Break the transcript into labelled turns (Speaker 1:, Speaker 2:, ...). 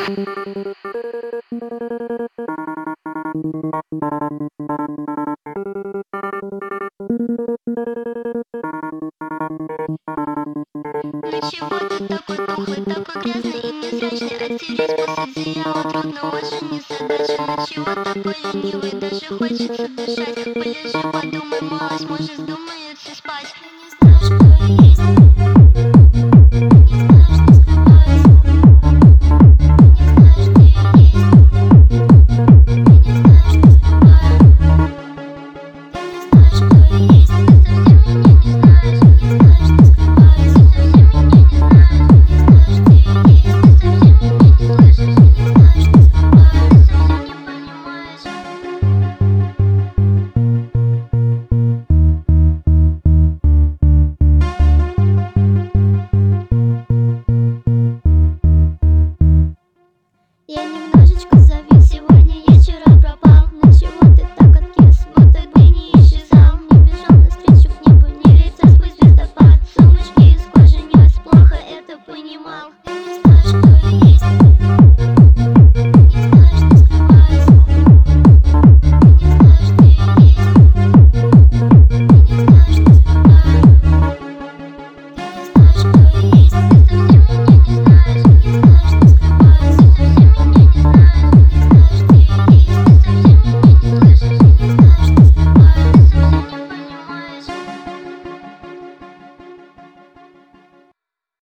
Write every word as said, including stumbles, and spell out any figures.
Speaker 1: Ничего ты такой тухлый, такой грязный и невзрачный. Оттереть бы с одеяла трудно, очень незадача. Ничего такой ленивый, даже хочется дышать. Полежи, подумай, малость, может вздумается спать. Ты не знаешь, кто я есть. Не знаешь, не скрываюсь. Не знаешь, где я есть. Ты не знаешь, не скрываюсь. Ты не знаешь, кто я есть. Ты совсем меня не знаешь. Не знаешь, не скрываюсь. Ты совсем меня не знаешь. Не знаешь, где я есть. Ты совсем меня не слышишь. Не знаешь, не скрываюсь. Ты совсем не понимаешь. Я не